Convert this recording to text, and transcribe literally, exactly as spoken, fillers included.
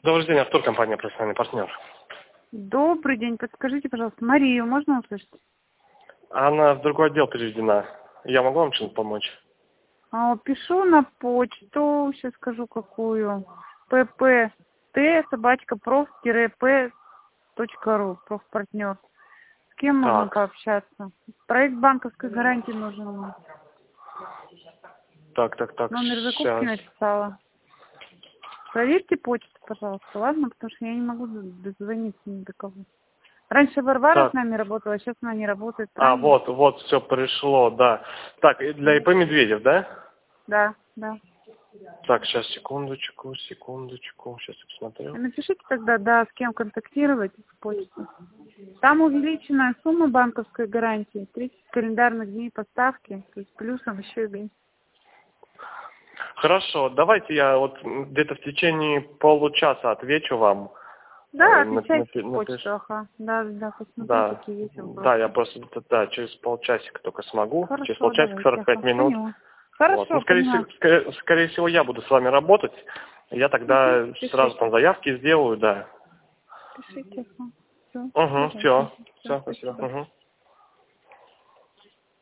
Добрый день, Артур, компания «Профессиональный партнер». Добрый день. Подскажите, пожалуйста, Марию можно услышать? Она в другой отдел переведена. Я могу вам чем-то помочь? А, пишу на почту, сейчас скажу какую. ппт собачка проф п точка ру, профпартнер. С кем можно Так, пообщаться? Проект банковской гарантии нужен мне. так, так, так, Номер закупки сейчас. написала. Проверьте почту, пожалуйста, ладно? Потому что я не могу дозвониться ни до кого. Раньше Варвара с Так, нами работала, сейчас она не работает, а, правильно? вот, вот, все пришло, да. Так, и для ИП Медведев, да? Да, да. Так, сейчас, секундочку, секундочку, сейчас я посмотрю. Напишите тогда, да, с кем контактировать в почту. Там увеличенная сумма банковской гарантии, тридцать календарных дней поставки, то есть плюсом еще и... Хорошо, давайте я вот где-то в течение получаса отвечу вам. Да, Э, нап- отвечайте напи- в напиш- почту, ага. Да, да, посмотрю, Да, какие есть да, я вопросы. просто, да, через полчасика только смогу. Через Хорошо, полчасика, давайте, сорок пять ага, минут. поняла. Вот. Ну, Хорошо, скорее поняла. всего, скорее, скорее всего, я буду с вами работать. Я Угу, тогда сразу там пишите, заявки сделаю, да. пишите, ага. Все, Угу, давайте. все. Все, Все, спасибо. спасибо. Угу.